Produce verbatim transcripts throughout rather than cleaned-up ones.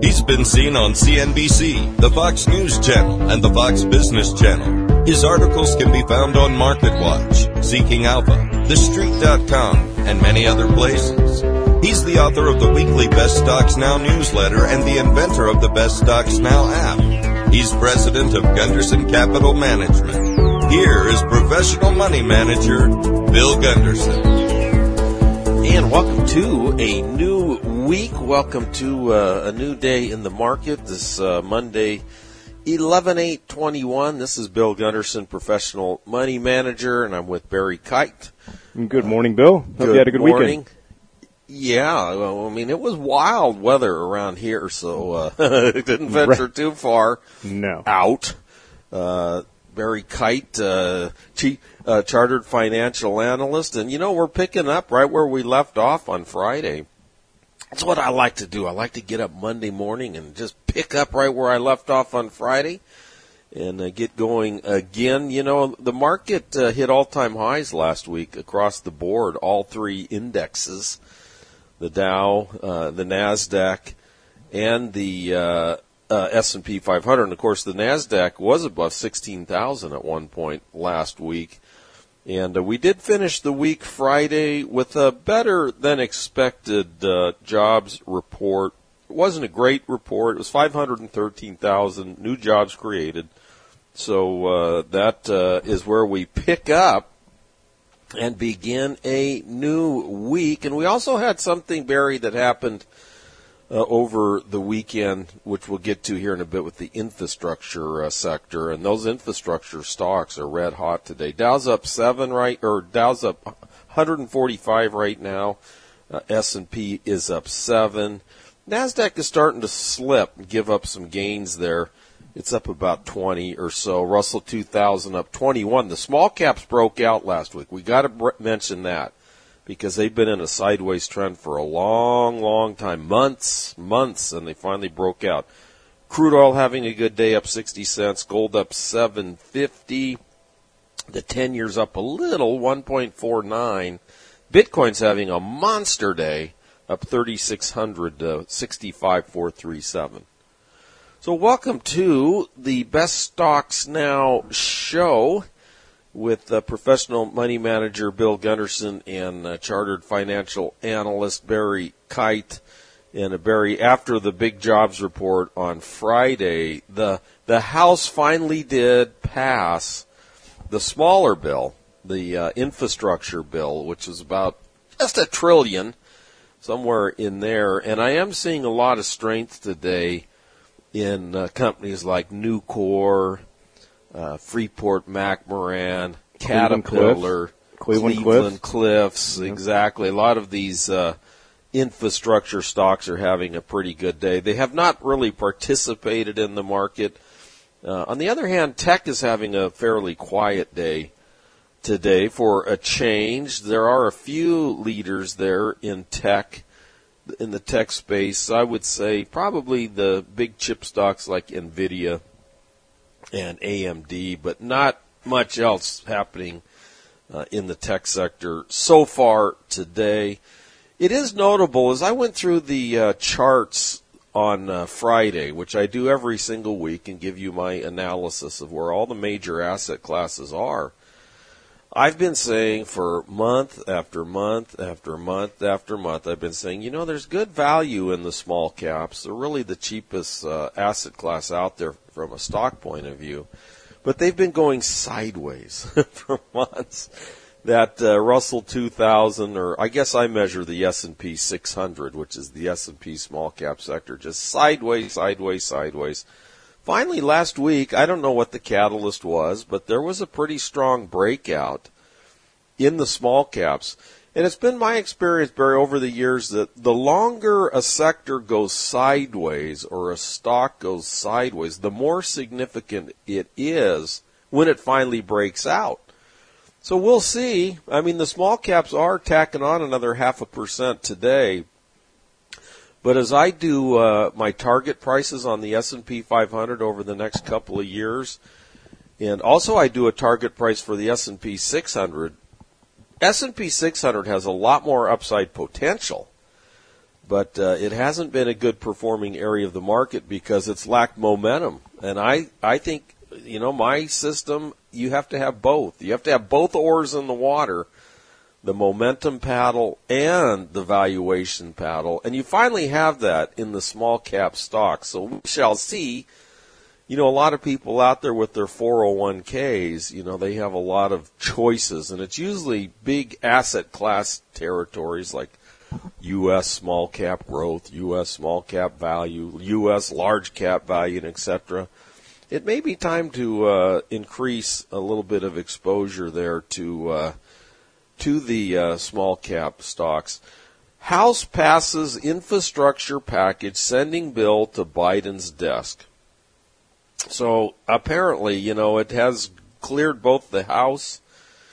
He's been seen on C N B C, the Fox News Channel, and the Fox Business Channel. His articles can be found on MarketWatch, Seeking Alpha, The Street dot com, and many other places. He's the author of the weekly Best Stocks Now newsletter and the inventor of the Best Stocks Now app. He's president of Gunderson Capital Management. Here is professional money manager, Bill Gunderson. And welcome to a new week. Welcome to uh, a new day in the market. This uh, Monday, eleven eight twenty-one. This is Bill Gunderson, professional money manager, and I'm with Barry Kite. Good morning, Bill. Hope Good you had a good morning. weekend. Yeah, well, I mean, it was wild weather around here, so uh, didn't venture Right. too far No. out. Uh, Barry Kite, uh, chief, uh, chartered financial analyst, and you know, we're picking up right where we left off on Friday. That's what I like to do. I like to get up Monday morning and just pick up right where I left off on Friday and uh, get going again. You know, the market uh, hit all-time highs last week across the board, all three indexes, the Dow, uh, the NASDAQ, and the uh, uh, S and P five hundred. And, of course, the NASDAQ was above sixteen thousand at one point last week. And uh, we did finish the week Friday with a better than expected uh, jobs report. It wasn't a great report. It was five hundred thirteen thousand new jobs created. So uh, that uh, is where we pick up and begin a new week. And we also had something, Barry, that happened uh, over the weekend, which we'll get to here in a bit with the infrastructure uh, sector. And those infrastructure stocks are red hot today. Dow's up seven, right? Or Dow's up one hundred forty-five right now. Uh, S and P is up seven. NASDAQ is starting to slip and give up some gains there. It's up about twenty or so. Russell two thousand up twenty-one. The small caps broke out last week. We got to br- mention that because they've been in a sideways trend for a long, long time. Months, months, and they finally broke out. Crude oil having a good day, up sixty cents. Gold up seven fifty. The ten year's up a little, one point four nine. Bitcoin's having a monster day, up thirty-six hundred, uh, sixty-five thousand four hundred thirty-seven. So welcome to the Best Stocks Now show with uh, professional money manager Bill Gunderson and uh, chartered financial analyst Barry Kite. And uh, Barry, after the big jobs report on Friday, the the House finally did pass the smaller bill, the uh, infrastructure bill, which is about just a trillion, somewhere in there. And I am seeing a lot of strength today in uh, companies like Nucor, uh, Freeport McMoran, Caterpillar, Cleveland Cliffs. Cleveland Cliffs, Mm-hmm. exactly. A lot of these uh, infrastructure stocks are having a pretty good day. They have not really participated in the market. Uh, on the other hand, tech is having a fairly quiet day today for a change. There are a few leaders there in tech. In the tech space, I would say probably the big chip stocks like NVIDIA and A M D, but not much else happening uh, in the tech sector so far today. It is notable, as I went through the uh, charts on uh, Friday, which I do every single week and give you my analysis of where all the major asset classes are. I've been saying for month after month after month after month, I've been saying, you know, there's good value in the small caps. They're really the cheapest uh, asset class out there from a stock point of view. But they've been going sideways for months. That uh, Russell two thousand, or I guess I measure the S and P six hundred, which is the S and P small cap sector, just sideways, sideways, sideways. Finally, last week, I don't know what the catalyst was, but there was a pretty strong breakout in the small caps. And it's been my experience, Barry, over the years that the longer a sector goes sideways or a stock goes sideways, the more significant it is when it finally breaks out. So we'll see. I mean, the small caps are tacking on another half a percent today. But as I do uh, my target prices on the S and P five hundred over the next couple of years, and also I do a target price for the S and P six hundred, S and P six hundred has a lot more upside potential but uh, it hasn't been a good performing area of the market because it's lacked momentum. And I, I think, you know, my system, you have to have both. You have to have both oars in the water, the momentum paddle and the valuation paddle. And you finally have that in the small cap stocks. So we shall see. You know, a lot of people out there with their four oh one k's, you know, they have a lot of choices, and it's usually big asset class territories like U S small cap growth, U S small cap value, U S large cap value, and et cetera. It may be time to uh, increase a little bit of exposure there to uh, to the uh, small cap stocks. House passes infrastructure package, sending bill to Biden's desk. So apparently, you know, it has cleared both the House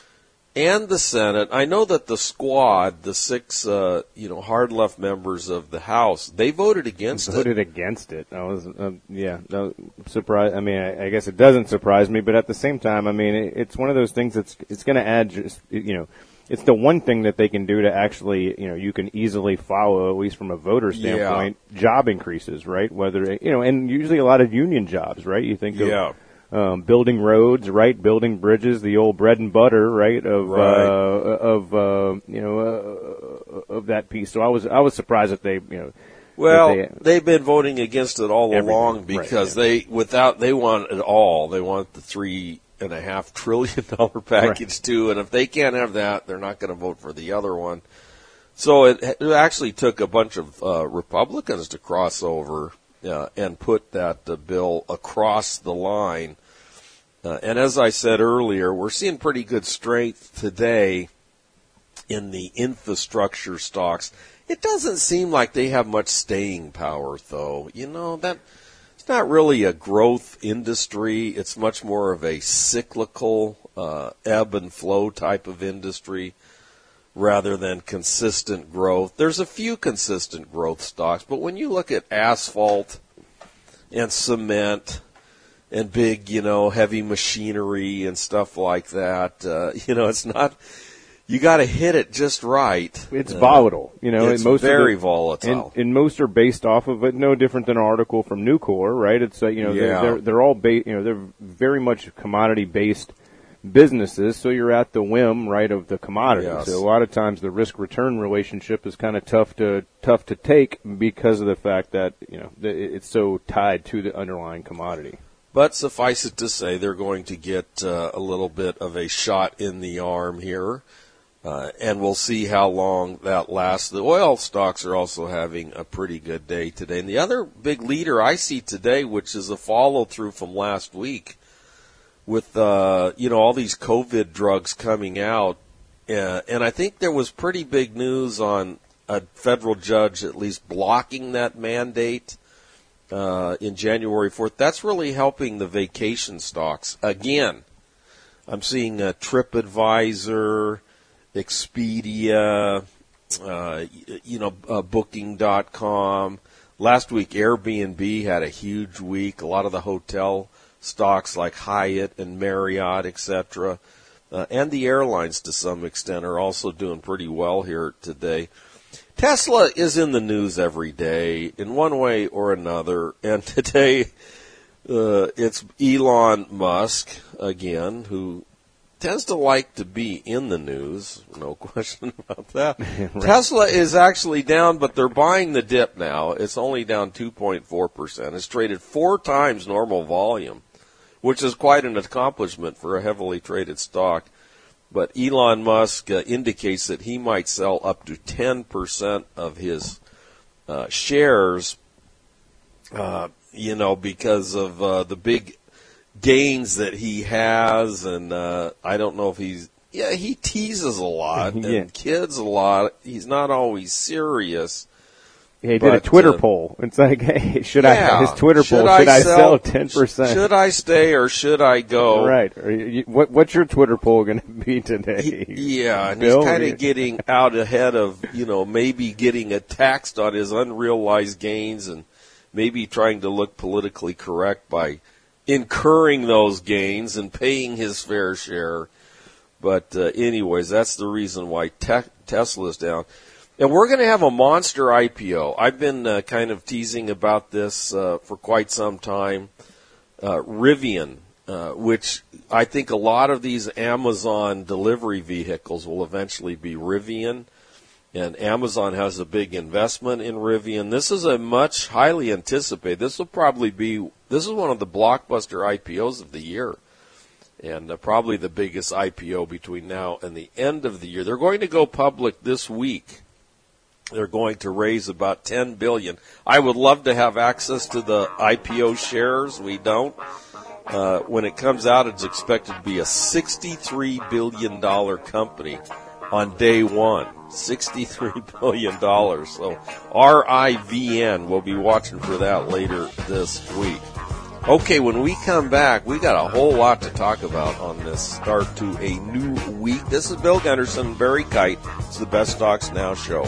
and the Senate. I know that the squad, the six, uh, you know, hard left members of the House, they voted against voted it. Voted against it. I was, uh, yeah, no, surprised. I mean, I, I guess it doesn't surprise me, but at the same time, I mean, it, it's one of those things that's it's going to add just, you know. It's the one thing that they can do to actually, you know, you can easily follow, at least from a voter standpoint, yeah. job increases, right? Whether, you know, and usually a lot of union jobs, right? You think of yeah. um, building roads, right? Building bridges, the old bread and butter, right? Of, right. Uh, of, uh, you know, uh, of that piece. So I was, I was surprised that they, you know, well, they, they've been voting against it all everything. along because right, yeah. they, without, they want it all. They want the three and a half trillion dollar package right. too, and if they can't have that, they're not going to vote for the other one. So it, it actually took a bunch of uh, Republicans to cross over uh, and put that uh, bill across the line. Uh, and as I said earlier, we're seeing pretty good strength today in the infrastructure stocks. It doesn't seem like they have much staying power, though. You know, that. Not really a growth industry. It's much more of a cyclical uh, ebb and flow type of industry rather than consistent growth. There's a few consistent growth stocks, but when you look at asphalt and cement and big, you know, heavy machinery and stuff like that, uh, you know, it's not. You got to hit it just right. It's uh, volatile, you know. It's and most very of it, volatile, and, and most are based off of it. No different than an article from Nucor, right? It's uh, you know yeah. they're, they're they're all ba- you know they're very much commodity based businesses. So you're at the whim, right, of the commodity. Yes. So a lot of times the risk return relationship is kind of tough to tough to take because of the fact that you know it's so tied to the underlying commodity. But suffice it to say, they're going to get uh, a little bit of a shot in the arm here. Uh, and we'll see how long that lasts. The oil stocks are also having a pretty good day today. And the other big leader I see today, which is a follow-through from last week, with uh, you know all these COVID drugs coming out, uh, and I think there was pretty big news on a federal judge at least blocking that mandate uh, in January fourth. That's really helping the vacation stocks. Again, I'm seeing a TripAdvisor, Expedia, uh, you know, uh, Booking dot com. Last week, Airbnb had a huge week. A lot of the hotel stocks like Hyatt and Marriott, et cetera, uh, and the airlines to some extent are also doing pretty well here today. Tesla is in the news every day in one way or another, and today uh, it's Elon Musk again, who tends to like to be in the news, no question about that. Right. Tesla is actually down, but they're buying the dip now. It's only down two point four percent. It's traded four times normal volume, which is quite an accomplishment for a heavily traded stock. But Elon Musk uh, indicates that he might sell up to ten percent of his uh, shares, uh, you know, because of uh, the big gains that he has, and uh, I don't know if he's, yeah, he teases a lot and yeah. kids a lot. He's not always serious. Yeah, he but, did a Twitter uh, poll. It's like, hey, should yeah, I, his Twitter should poll, I should I sell, sell ten percent? Should I stay or should I go? Right. Or you, what, what's your Twitter poll going to be today? He, yeah, and Bill, he's kind of getting out ahead of, you know, maybe getting taxed on his unrealized gains and maybe trying to look politically correct by incurring those gains and paying his fair share. But uh, anyways, that's the reason why te- Tesla's down. And we're going to have a monster I P O. I've been uh, kind of teasing about this uh, for quite some time. Uh, Rivian, uh, which I think a lot of these Amazon delivery vehicles will eventually be Rivian. And Amazon has a big investment in Rivian. This is a much highly anticipated. This will probably be, this is one of the blockbuster I P Os of the year. And uh, probably the biggest I P O between now and the end of the year. They're going to go public this week. They're going to raise about ten billion dollars. I would love to have access to the I P O shares. We don't. Uh, when it comes out, it's expected to be a sixty-three billion dollars company on day one. sixty-three billion dollars. So R I V N, we'll be watching for that later this week. Okay, when we come back, we got a whole lot to talk about on this start to a new week. This is Bill Gunderson, Barry Kite. It's the Best Stocks Now show.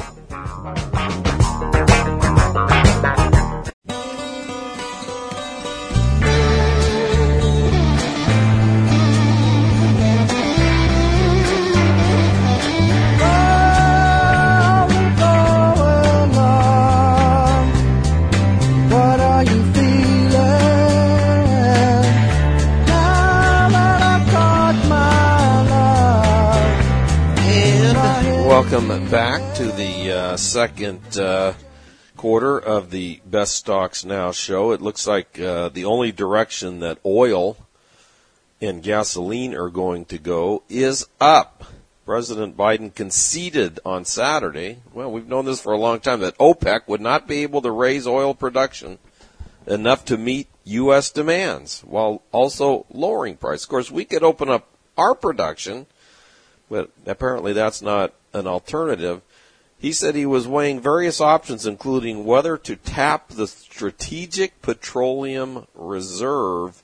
Welcome back to the uh, second uh, quarter of the Best Stocks Now show. It looks like uh, the only direction that oil and gasoline are going to go is up. President Biden conceded on Saturday, well, we've known this for a long time, that OPEC would not be able to raise oil production enough to meet U S demands while also lowering price. Of course, we could open up our production, but apparently that's not an alternative. He said he was weighing various options, including whether to tap the Strategic Petroleum Reserve.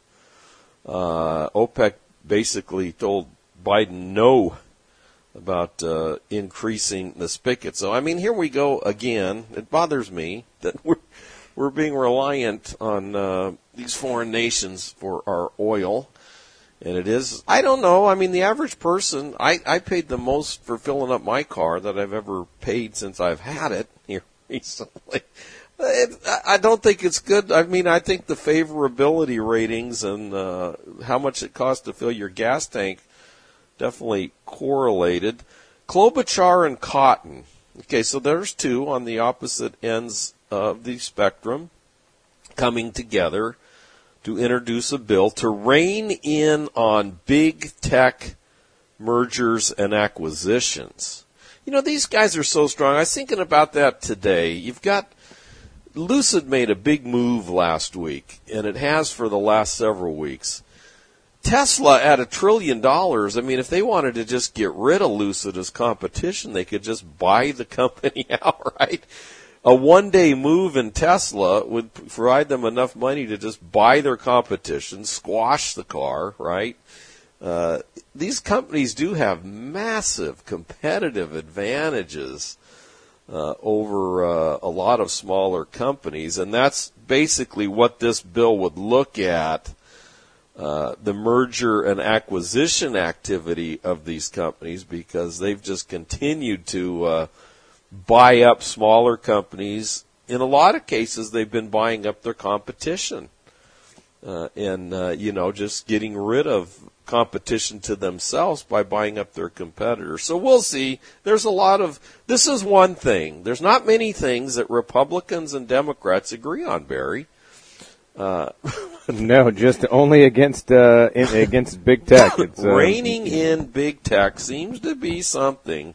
Uh, OPEC basically told Biden no about uh, increasing the spigot. So, I mean, here we go again. It bothers me that we're, we're being reliant on uh, these foreign nations for our oil. And it is, I don't know, I mean, the average person, I, I paid the most for filling up my car that I've ever paid since I've had it here recently. It, I don't think it's good. I mean, I think the favorability ratings and uh, how much it costs to fill your gas tank definitely correlated. Klobuchar and cotton. Okay, so there's two on the opposite ends of the spectrum coming together to introduce a bill to rein in on big tech mergers and acquisitions. You know, these guys are so strong. I was thinking about that today. You've got Lucid made a big move last week, and it has for the last several weeks. Tesla at a trillion dollars. I mean, if they wanted to just get rid of Lucid as competition, they could just buy the company outright. A one-day move in Tesla would provide them enough money to just buy their competition, squash the car, right? Uh, these companies do have massive competitive advantages uh, over uh, a lot of smaller companies, and that's basically what this bill would look at, uh, the merger and acquisition activity of these companies, because they've just continued to uh, buy up smaller companies. In a lot of cases, they've been buying up their competition uh, and, uh, you know, just getting rid of competition to themselves by buying up their competitors. So we'll see. There's a lot of, this is one thing. There's not many things that Republicans and Democrats agree on, Barry. Uh, no, just only against uh, in, against big tech. It's, uh, Reining in big tech seems to be something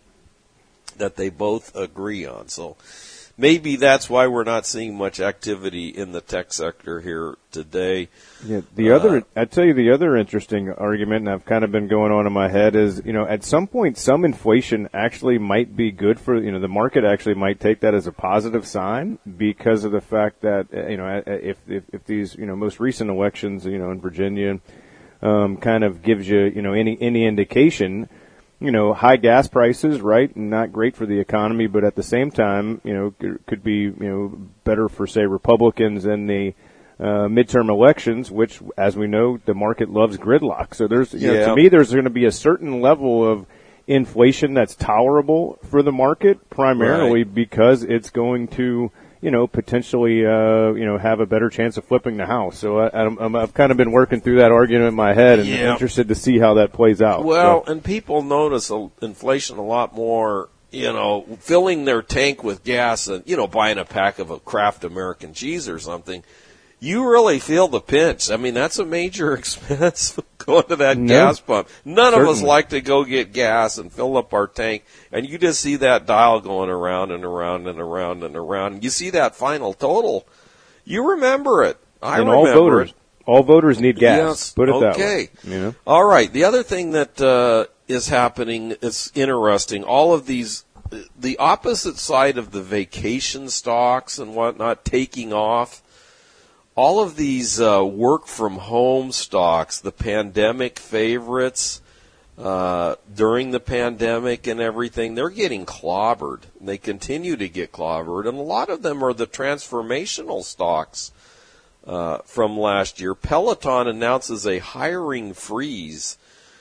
that they both agree on. So maybe that's why we're not seeing much activity in the tech sector here today. Yeah, the uh, other, I tell you, the other interesting argument, and I've kind of been going on in my head, is, you know, at some point, some inflation actually might be good for, you know, the market actually might take that as a positive sign because of the fact that, you know, if if, if these, you know, most recent elections, you know, in Virginia, um, kind of gives you, you know, any any indication. You know, high gas prices, right, not great for the economy, but at the same time, you know, could be, you know, better for, say, Republicans in the uh, midterm elections, which, as we know, the market loves gridlock. So there's, you yeah. know, to me, there's going to be a certain level of inflation that's tolerable for the market, primarily Right. because it's going to, you know, potentially, uh, you know, have a better chance of flipping the house. So I, I'm, I've kind of been working through that argument in my head and Yeah. interested to see how that plays out. Well, So, and people notice a, inflation a lot more, you know, filling their tank with gas and, you know, buying a pack of a Kraft American cheese or something. You really feel the pinch. I mean, that's a major expense going to that No. gas pump. None of us Certainly. like to go get gas and fill up our tank, and you just see that dial going around and around and around and around. You see that final total. You remember it. I and remember all voters, it. all voters need gas. Yes. Put it that Okay. way. You know? All right. The other thing that uh, is happening is interesting. All of these, the opposite side of the vacation stocks and whatnot taking off. All of these uh, work-from-home stocks, the pandemic favorites uh, during the pandemic and everything, they're getting clobbered. And they continue to get clobbered. And a lot of them are the transformational stocks uh, from last year. Peloton announces a hiring freeze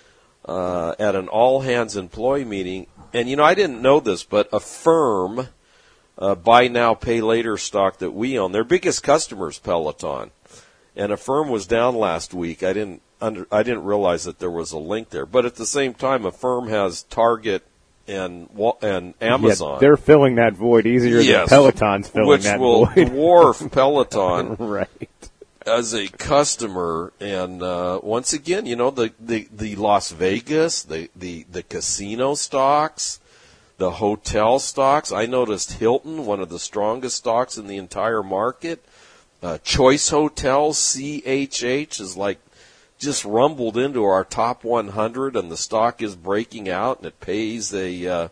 uh, at an all-hands-employee meeting. And, you know, I didn't know this, but a firm... Uh, buy now, pay later stock that we own. Their biggest customer is Peloton, and a firm was down last week. I didn't under, I didn't realize that there was a link there. But at the same time, a firm has Target and and Amazon. Yeah, they're filling that void easier Yes, than Peloton's filling which that will void. dwarf Peloton Right. as a customer. And uh, once again, you know, the, the, the Las Vegas, the, the, the casino stocks, the hotel stocks. I noticed Hilton, one of the strongest stocks in the entire market. Uh, Choice Hotels, C H H, is like just rumbled into our top one hundred, and the stock is breaking out, and it pays a uh,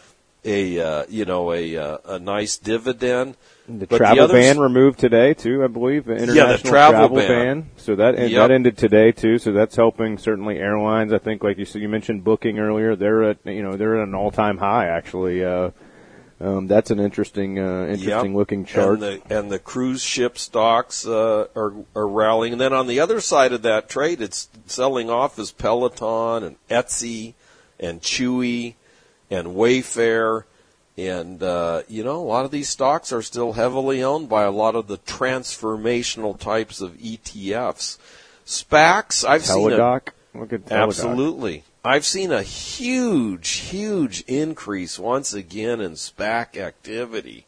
a uh, you know a uh, a nice dividend. The But travel the others- ban removed today too, I believe. The international travel ban. So that Yep. that ended today too. So that's helping certainly airlines. I think, like you said, you mentioned Booking earlier. They're at you know they're at an all time high actually. Uh, um, that's an interesting uh, interesting Yep. looking chart. And the, and the cruise ship stocks uh, are, are rallying. And then on the other side of that trade, it's selling off is Peloton and Etsy and Chewy and Wayfair. And, uh, you know, a lot of these stocks are still heavily owned by a lot of the transformational types of E T Fs. SPACs, I've seen a, Teladoc. Look at Teladoc. absolutely. I've seen a huge, huge increase once again in SPAC activity.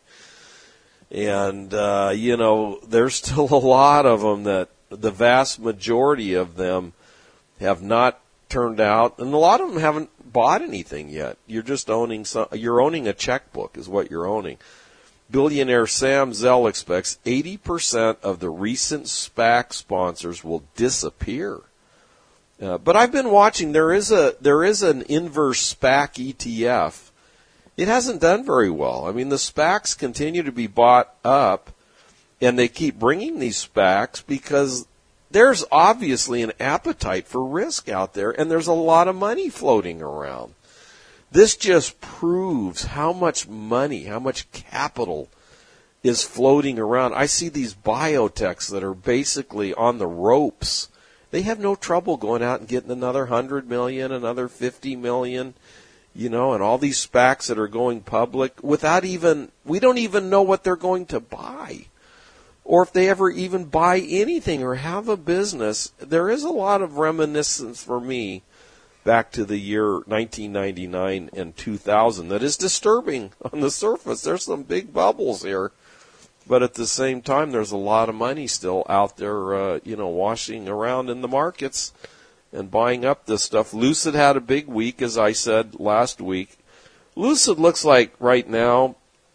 And, uh, you know, there's still a lot of them that the vast majority of them have not turned out, and a lot of them haven't bought anything yet. You're just owning some, you're owning a checkbook is what you're owning. Billionaire Sam Zell expects eighty percent of the recent SPAC sponsors will disappear. Uh, but I've been watching. There is a there is an inverse SPAC E T F. It hasn't done very well. I mean, the SPACs continue to be bought up, and they keep bringing these SPACs because there's obviously an appetite for risk out there, and there's a lot of money floating around. This just proves how much money, how much capital is floating around. I see these biotechs that are basically on the ropes. They have no trouble going out and getting another one hundred million dollars, another fifty million dollars, you know, and all these SPACs that are going public without even, we don't even know what they're going to buy, or if they ever even buy anything or have a business. There is a lot of reminiscence for me back to the year nineteen ninety-nine and two thousand that is disturbing on the surface. There's some big bubbles here, but at the same time, there's a lot of money still out there, uh, you know, washing around in the markets and buying up this stuff. Lucid had a big week, as I said last week. Lucid looks like right now,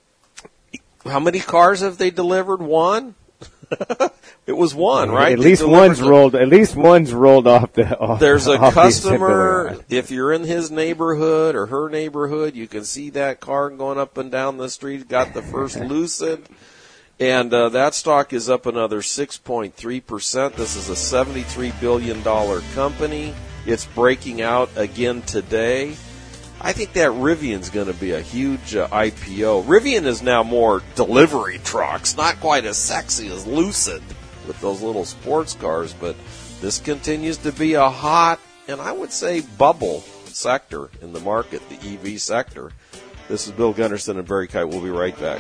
how many cars have they delivered? One? It was one, right? At They least delivered one's the- rolled. At least one's rolled off the. Off, There's a off the customer, assembly line. if you're in his neighborhood or her neighborhood, you can see that car going up and down the street, got the first Lucid. And uh, that stock is up another six point three percent. This is a seventy-three billion dollars company. It's breaking out again today. I think that Rivian's going to be a huge uh, I P O. Rivian is now more delivery trucks, not quite as sexy as Lucid with those little sports cars, but this continues to be a hot, and I would say bubble, sector in the market, the E V sector. This is Bill Gunderson and Barry Kite. We'll be right back.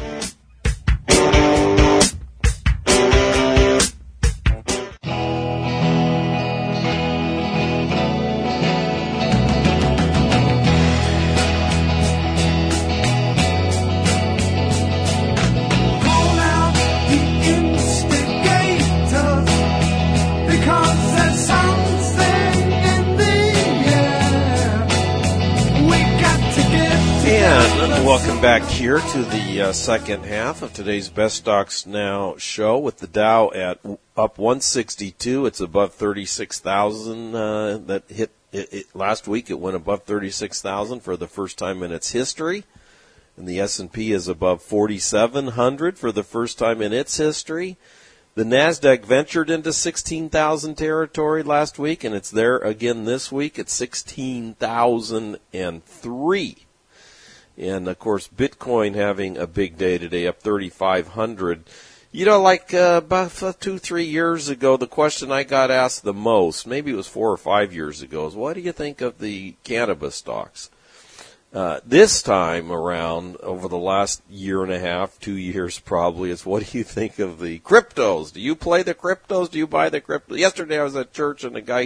Welcome back here to the uh, second half of today's Best Stocks Now show with the Dow at up one sixty-two. It's above thirty-six thousand. Uh, that hit it, it, last week. It went above thirty-six thousand for the first time in its history. And the S and P is above forty-seven hundred for the first time in its history. The NASDAQ ventured into sixteen thousand territory last week, and it's there again this week at sixteen thousand three. And, of course, Bitcoin having a big day today, up thirty-five hundred. You know, like uh, about two, three years ago, the question I got asked the most, maybe it was four or five years ago, is what do you think of the cannabis stocks? Uh, this time around, over the last year and a half, two years probably, it's what do you think of the cryptos? Do you play the cryptos? Do you buy the cryptos? Yesterday I was at church and a guy...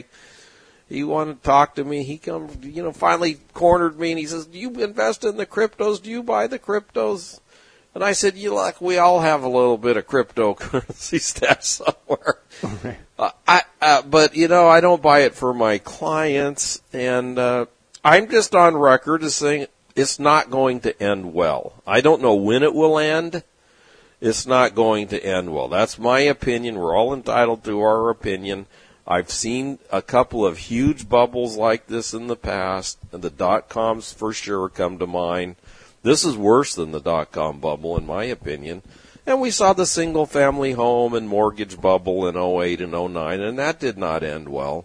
He wanted to talk to me. He come, you know, finally cornered me, and he says, "Do you invest in the cryptos? Do you buy the cryptos?" And I said, "You like we all have a little bit of cryptocurrency stashed somewhere." Okay. Uh, I, uh, but you know, I don't buy it for my clients, and uh, I'm just on record as saying it's not going to end well. I don't know when it will end. It's not going to end well. That's my opinion. We're all entitled to our opinion. I've seen a couple of huge bubbles like this in the past, and the dot-coms for sure come to mind. This is worse than the dot-com bubble, in my opinion. And we saw the single-family home and mortgage bubble in oh eight and oh nine, and that did not end well.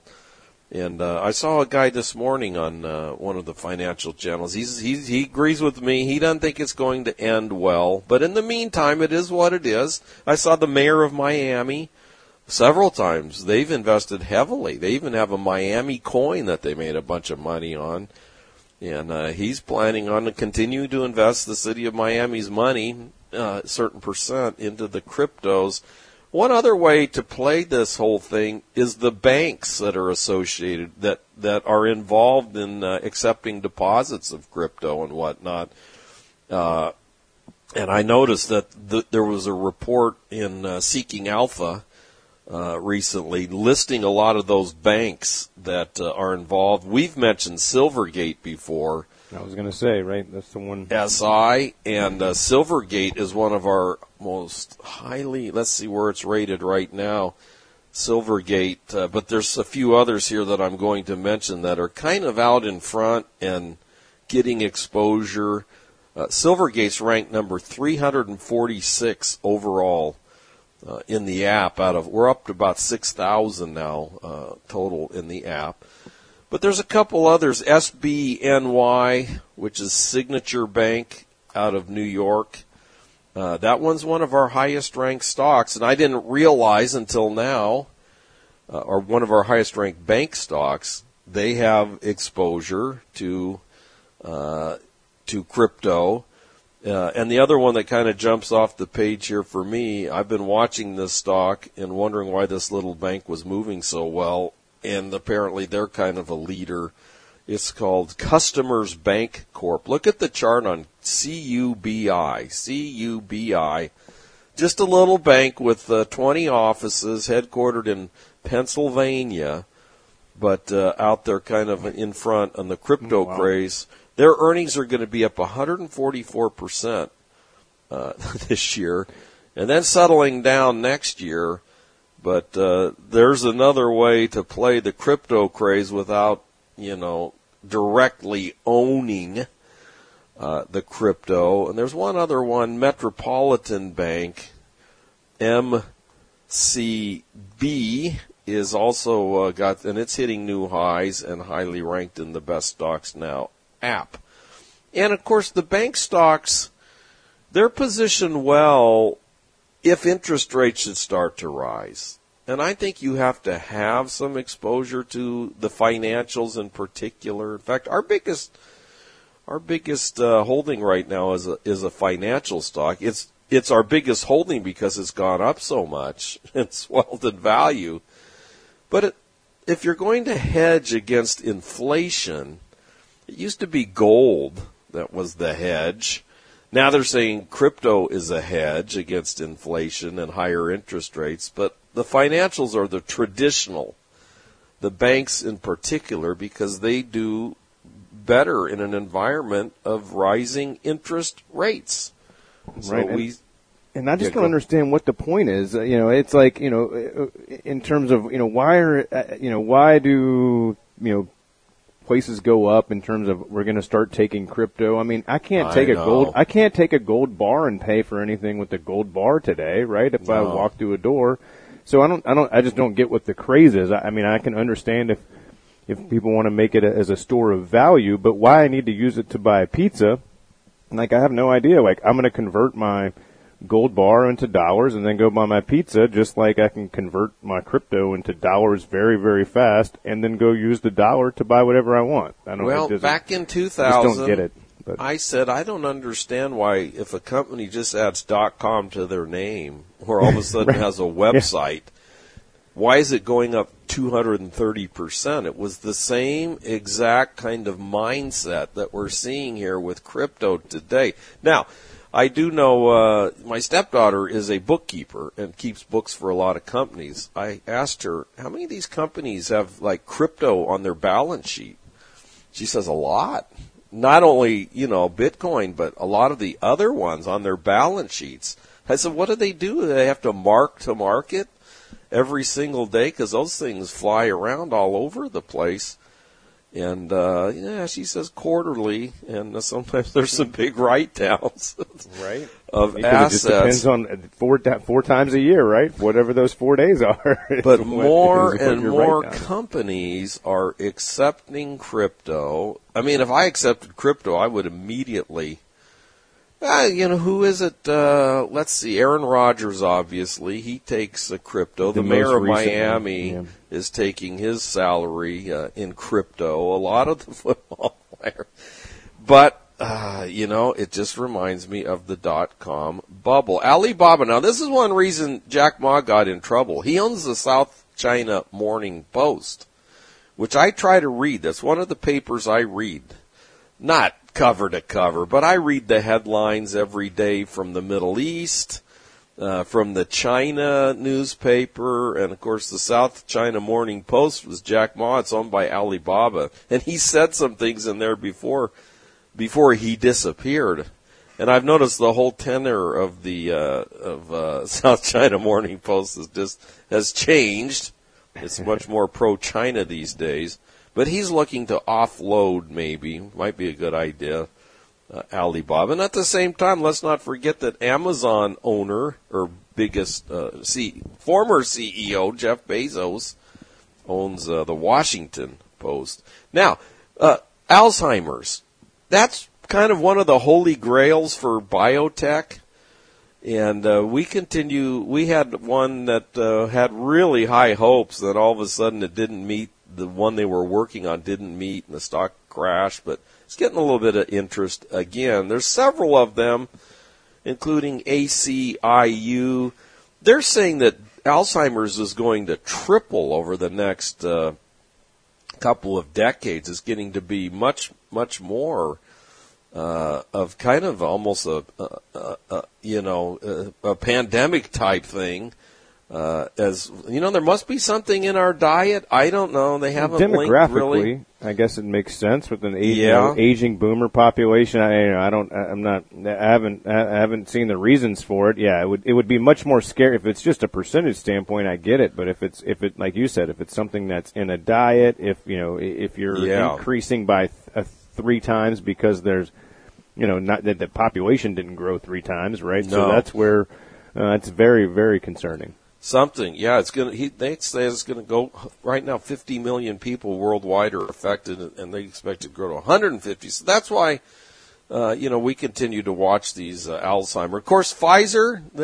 And uh, I saw a guy this morning on uh, one of the financial channels. He's, he's, he agrees with me. He doesn't think it's going to end well. But in the meantime, it is what it is. I saw the mayor of Miami several times. They've invested heavily. They even have a Miami coin that they made a bunch of money on. And uh, he's planning on to continue to invest the city of Miami's money, uh, a certain percent, into the cryptos. One other way to play this whole thing is the banks that are associated, that, that are involved in uh, accepting deposits of crypto and whatnot. Uh, and I noticed that th- there was a report in uh, Seeking Alpha Uh, recently, listing a lot of those banks that uh, are involved. We've mentioned Silvergate before. I was going to say, right? That's the one. S I, and uh, Silvergate is one of our most highly, let's see where it's rated right now, Silvergate. Uh, but there's a few others here that I'm going to mention that are kind of out in front and getting exposure. Uh, Silvergate's ranked number three hundred forty-six overall. Uh, in the app, out of we're up to about six thousand now uh, total in the app. But there's a couple others. S B N Y, which is Signature Bank out of New York. Uh, that one's one of our highest ranked stocks, and I didn't realize until now, uh, or one of our highest ranked bank stocks, they have exposure to uh, to crypto. Uh, and the other one that kind of jumps off the page here for me, I've been watching this stock and wondering why this little bank was moving so well, and apparently they're kind of a leader. It's called Customers Bank Corp. Look at the chart on C U B I. C U B I. Just a little bank with uh, twenty offices, headquartered in Pennsylvania, but uh, out there kind of in front on the crypto wow. craze. Their earnings are going to be up one hundred forty-four percent uh, this year, and then settling down next year. But uh, there's another way to play the crypto craze without, you know, directly owning uh, the crypto. And there's one other one, Metropolitan Bank, M C B, is also uh, got, and it's hitting new highs and highly ranked in the Best Stocks Now app. And of course the bank stocks, they're positioned well if interest rates should start to rise. and I think you have to have some exposure to the financials in particular. In fact, our biggest our biggest uh, holding right now is a, is a financial stock. It's it's our biggest holding because it's gone up so much. It's swelled in value. But it, if you're going to hedge against inflation, it used to be gold that was the hedge. Now they're saying crypto is a hedge against inflation and higher interest rates, but the financials are the traditional, the banks in particular, because they do better in an environment of rising interest rates. So right. we, and, and I just yeah, don't go. understand what the point is. Uh, you know, it's like, you know, in terms of, you know, why are, uh, you know, why do, you know, places go up in terms of we're going to start taking crypto. I mean, I can't I take a know. gold. I can't take a gold bar and pay for anything with a gold bar today, right? If No. I walk through a door, so I don't. I don't. I just don't get what the craze is. I, I mean, I can understand if if people want to make it a, as a store of value, but why I need to use it to buy pizza? Like, I have no idea. Like, I'm going to convert my gold bar into dollars and then go buy my pizza, just like I can convert my crypto into dollars very, very fast and then go use the dollar to buy whatever I want. I don't Well, know. back in two I thousand, just don't get it. But. I said I don't understand why if a company just adds .com to their name or all of a sudden Right. has a website, why is it going up two hundred thirty percent? It was the same exact kind of mindset that we're seeing here with crypto today. Now, I do know uh, my stepdaughter is a bookkeeper and keeps books for a lot of companies. I asked her, how many of these companies have like crypto on their balance sheet? She says a lot. Not only, you know, Bitcoin, but a lot of the other ones on their balance sheets. I said, what do they do? Do they have to mark to market every single day? Because those things fly around all over the place. And, uh, yeah, she says quarterly, and uh, sometimes there's some big write-downs Right. of Because assets. it just depends on four four times a year, right? Whatever those four days are. But What- more is what and your more write-down is. companies are accepting crypto. I mean, if I accepted crypto, I would immediately, uh, you know, who is it? Uh, let's see, Aaron Rodgers, obviously. He takes a crypto. The, The mayor most of recent Miami one, yeah. is taking his salary uh, in crypto. A lot of the football players. But, uh, you know, it just reminds me of the dot-com bubble. Alibaba, now this is one reason Jack Ma got in trouble. He owns the South China Morning Post, which I try to read. That's one of the papers I read. Not cover to cover, but I read the headlines every day from the Middle East, uh, from the China newspaper, and of course the South China Morning Post was Jack Ma. It's owned by Alibaba, and he said some things in there before before he disappeared. And I've noticed the whole tenor of the uh, of uh, South China Morning Post has just has changed. It's much more pro-China these days. But he's looking to offload, maybe. Might be a good idea, uh, Alibaba. And at the same time, let's not forget that Amazon owner, or biggest, uh, C, former C E O, Jeff Bezos, owns uh, the Washington Post. Now, uh, Alzheimer's. That's kind of one of the holy grails for biotech. And uh, we continue, we had one that uh, had really high hopes that all of a sudden it didn't meet, the one they were working on didn't meet and the stock crashed, but it's getting a little bit of interest again. There's several of them, including A C I U. They're saying that Alzheimer's is going to triple over the next uh, couple of decades. It's getting to be much, much more Uh, of kind of almost a, a, a, a you know, a, a pandemic type thing. Uh, as you know, there must be something in our diet. I don't know. They haven't linked really. Demographically, I guess it makes sense with an age, Yeah. you know, aging boomer population. I, you know, I don't, I'm not, I haven't, I haven't seen the reasons for it. Yeah, it would, it would be much more scary if it's just a percentage standpoint. I get it, but if it's, if it, like you said, if it's something that's in a diet, if you know, if you're Yeah. increasing by th- uh, three times because there's, you know, not that the population didn't grow three times, right? So No. that's where uh, it's very, very concerning. Something, yeah, it's gonna. He, they say it's gonna go. Right now, fifty million people worldwide are affected, and they expect it to grow to one hundred fifty. So that's why, uh, you know, we continue to watch these uh, Alzheimer. Of course, Pfizer, that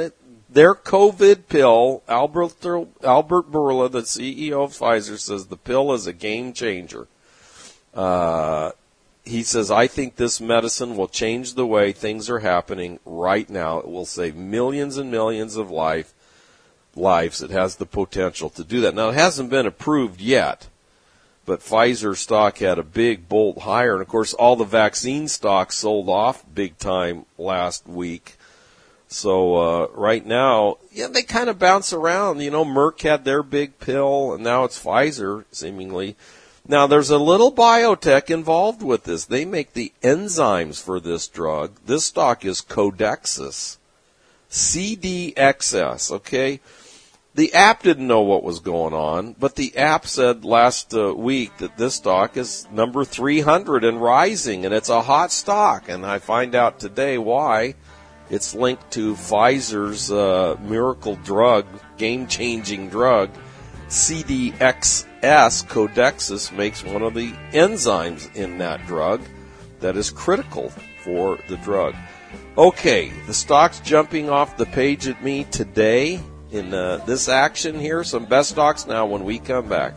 their COVID pill, Albert, Albert Bourla, the C E O of Pfizer, says the pill is a game changer. Uh, he says, I think this medicine will change the way things are happening right now. It will save millions and millions of life, lives. It has the potential to do that. Now, it hasn't been approved yet, but Pfizer stock had a big bolt higher. And, of course, all the vaccine stocks sold off big time last week. So uh, right now, yeah, they kind of bounce around. You know, Merck had their big pill, and now it's Pfizer, seemingly. Now, there's a little biotech involved with this. They make the enzymes for this drug. This stock is Codexis, C D X S, okay? The app didn't know what was going on, but the app said last uh, week that this stock is number three hundred and rising, and it's a hot stock. And I find out today why. It's linked to Pfizer's uh, miracle drug, game-changing drug. C D X S, Codexis, makes one of the enzymes in that drug that is critical for the drug. Okay, the stock's jumping off the page at me today in uh, this action here. Some best stocks now when we come back.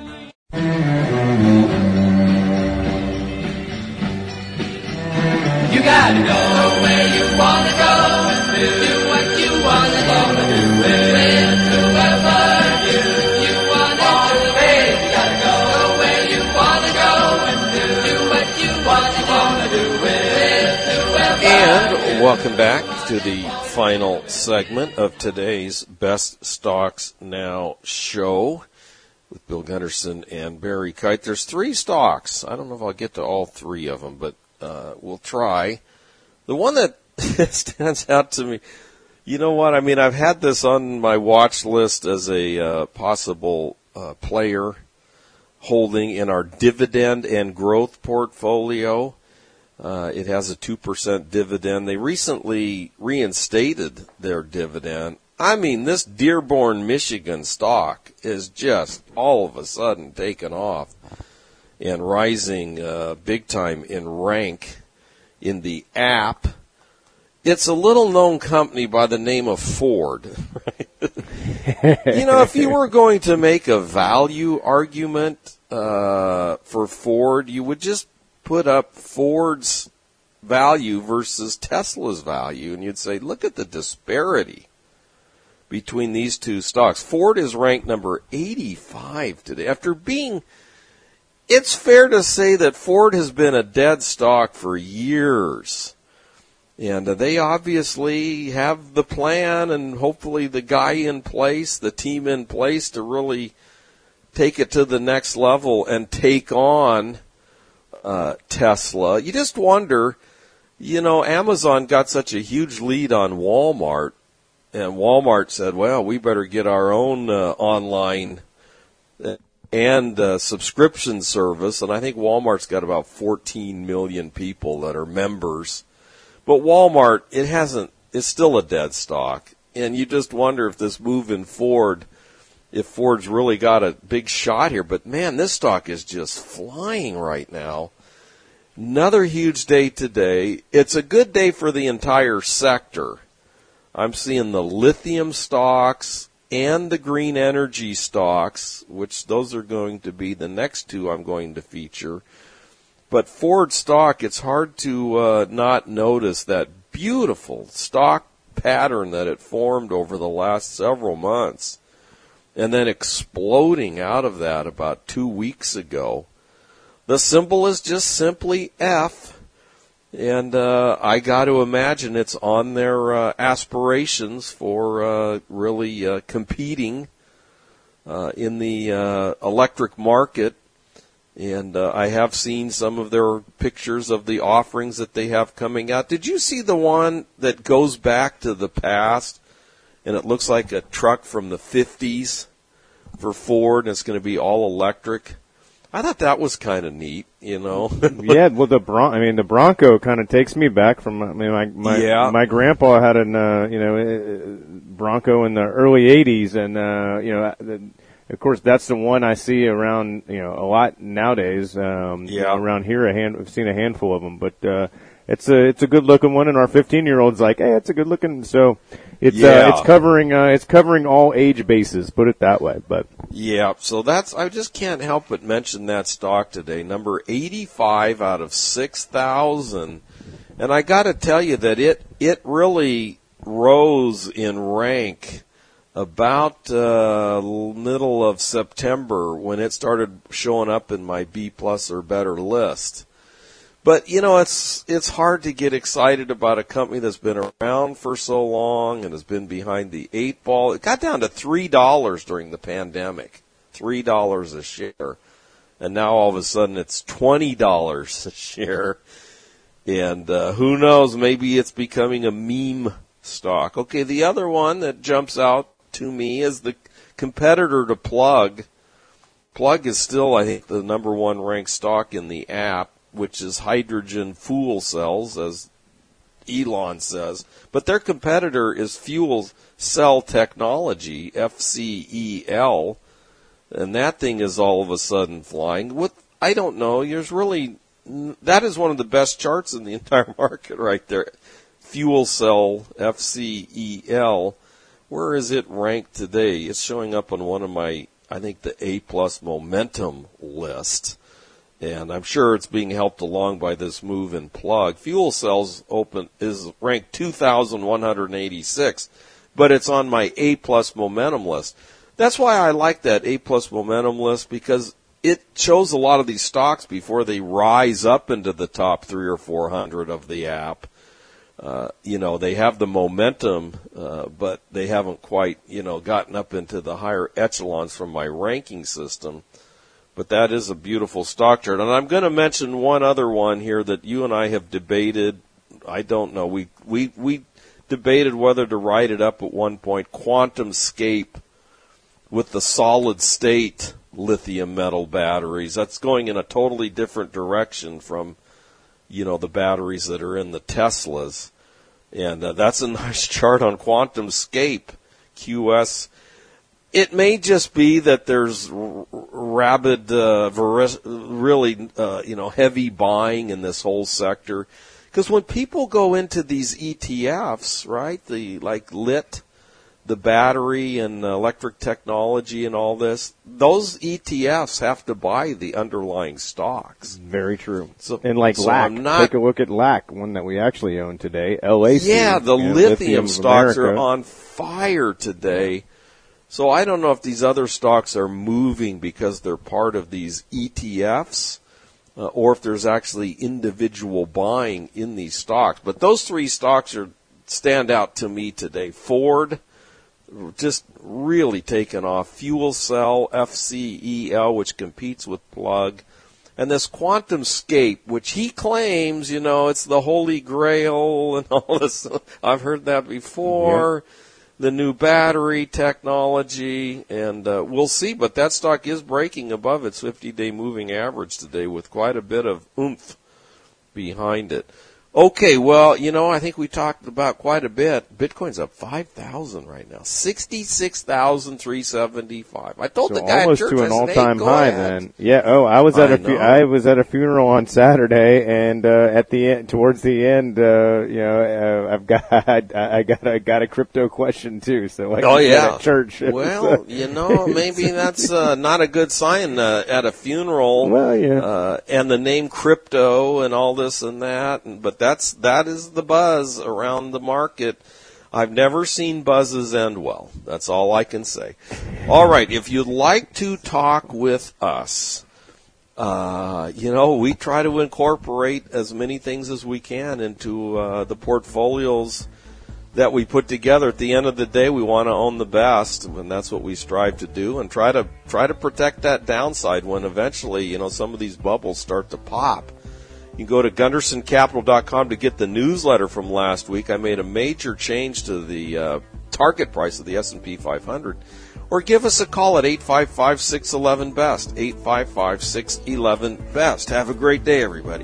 You gotta go where you wanna go and do what you wanna do. With whoever you, you wanna do. Hey, you gotta go where you wanna go and do what you wanna, wanna do. With whoever And welcome back to the final segment of today's Best Stocks Now show with Bill Gunderson and Barry Kite. There's three stocks. I don't know if I'll get to all three of them, but Uh, we'll try. The one that stands out to me, you know what? I mean, I've had this on my watch list as a uh, possible uh, player holding in our dividend and growth portfolio. Uh, it has a two percent dividend. They recently reinstated their dividend. I mean, this Dearborn, Michigan stock is just all of a sudden taken off and rising uh, big time in rank in the app. It's a little-known company by the name of Ford. Right? You know, if you were going to make a value argument uh, for Ford, you would just put up Ford's value versus Tesla's value, and you'd say, look at the disparity between these two stocks. Ford is ranked number eighty-five today after being... It's fair to say that Ford has been a dead stock for years. And uh, they obviously have the plan and hopefully the guy in place, the team in place to really take it to the next level and take on uh, Tesla. You just wonder, you know, Amazon got such a huge lead on Walmart, and Walmart said, well, we better get our own uh, online and uh, subscription service, and I think Walmart's got about fourteen million people that are members. But Walmart, it hasn't, it's still a dead stock, and you just wonder if this move in Ford, if Ford's really got a big shot here. But man, this stock is just flying right now. Another huge day today. It's a good day for the entire sector. I'm seeing the lithium stocks and the green energy stocks, which those are going to be the next two I'm going to feature. But Ford stock, it's hard to uh, not notice that beautiful stock pattern that it formed over the last several months, and then exploding out of that about two weeks ago. The symbol is just simply F. And uh, I got to imagine it's on their uh, aspirations for uh, really uh, competing uh, in the uh, electric market. And uh, I have seen some of their pictures of the offerings that they have coming out. Did you see the one that goes back to the past, and it looks like a truck from the fifties for Ford, and it's going to be all electric? I thought that was kind of neat, you know. Yeah, well, the Bron- I mean, the Bronco kind of takes me back from. I mean, my my, yeah. my grandpa had an uh, you know uh, Bronco in the early eighties, and uh, you know, the, of course, that's the one I see around you know a lot nowadays. Um, yeah. Around here, a hand, I've seen a handful of them, but uh, it's a it's a good looking one, and our fifteen year old's like, hey, it's a good looking. So it's Yeah. uh, it's covering uh, it's covering all age bases. Put it that way. But Yeah, so that's, I just can't help but mention that stock today, number eighty-five out of six thousand. And I got to tell you that it, it really rose in rank about uh, middle of September when it started showing up in my B plus or better list. But, you know, it's it's hard to get excited about a company that's been around for so long and has been behind the eight ball. It got down to three dollars during the pandemic, three dollars a share. And now all of a sudden it's twenty dollars a share. And uh, who knows, maybe it's becoming a meme stock. Okay, the other one that jumps out to me is the competitor to Plug. Plug is still, I think, the number one ranked stock in the app, which is hydrogen fuel cells, as Elon says. But their competitor is Fuel Cell Technology, F C E L, and that thing is all of a sudden flying. What, I don't know, there's really, that is one of the best charts in the entire market right there. Fuel Cell, F C E L. Where is it ranked today? It's showing up on one of my, I think, the A-plus momentum list. And I'm sure it's being helped along by this move in Plug. Fuel Cells open is ranked two thousand one hundred eighty-six, but it's on my A-plus momentum list. That's why I like that A-plus momentum list, because it shows a lot of these stocks before they rise up into the top three or four hundred of the app. Uh, you know, they have the momentum, uh, but they haven't quite, you know, gotten up into the higher echelons from my ranking system. But that is a beautiful stock chart. And I'm going to mention one other one here that you and I have debated. I don't know. We we we debated whether to write it up at one point. QuantumScape with the solid state lithium metal batteries. That's going in a totally different direction from, you know, the batteries that are in the Teslas. And uh, that's a nice chart on QuantumScape, Q S. It may just be that there's r- rabid, uh, ver- really, uh, you know, heavy buying in this whole sector. Because when people go into these E T Fs, right, the like lit, the battery and electric technology and all this, those E T Fs have to buy the underlying stocks. very true. So, And like so L A C, I'm not, take a look at L A C, one that we actually own today, L A C. yeah, the you know, lithium of stocks are America. on fire today. So I don't know if these other stocks are moving because they're part of these E T Fs, uh, or if there's actually individual buying in these stocks. But those three stocks are stand out to me today. Ford, just really taken off. Fuel Cell, F C E L, which competes with Plug. And this QuantumScape, which he claims, you know, it's the holy grail and all this. I've heard that before. Yep. The new battery technology, and uh, we'll see. But that stock is breaking above its fifty-day moving average today with quite a bit of oomph behind it. Okay, well, you know, I think we talked about quite a bit. Bitcoin's up five thousand right now, sixty-six thousand three hundred seventy-five. I told so the guy almost at church, to an I said, all-time hey, high ahead. then. Yeah. Oh, I was at I a fu- know. I was at a funeral on Saturday, and uh, at the end, towards the end, uh, you know, uh, I've got I, I got I got a crypto question too. So I Oh can get yeah, at church. Well, So- you know, maybe that's uh, not a good sign uh, at a funeral. Well, yeah. Uh, and the name crypto and all this and that, and, but that's that is the buzz around the market. I've never seen buzzes end well. That's all I can say. All right, if you'd like to talk with us, uh, you know, we try to incorporate as many things as we can into uh, the portfolios that we put together. At the end of the day, we want to own the best, and that's what we strive to do, and try to try to protect that downside when eventually, you know, some of these bubbles start to pop. You can go to gunderson capital dot com to get the newsletter from last week. I made a major change to the uh, target price of the S and P five hundred. Or give us a call at eight five five, six one one, B E S T, eight five five, six one one, B E S T. Have a great day, everybody.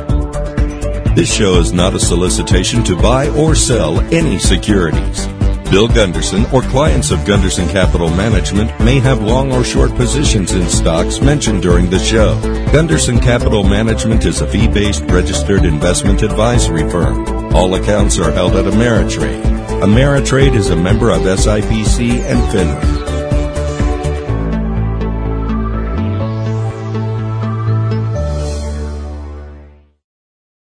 This show is not a solicitation to buy or sell any securities. Bill Gunderson or clients of Gunderson Capital Management may have long or short positions in stocks mentioned during the show. Gunderson Capital Management is a fee-based registered investment advisory firm. All accounts are held at Ameritrade. Ameritrade is a member of S I P C and FINRA.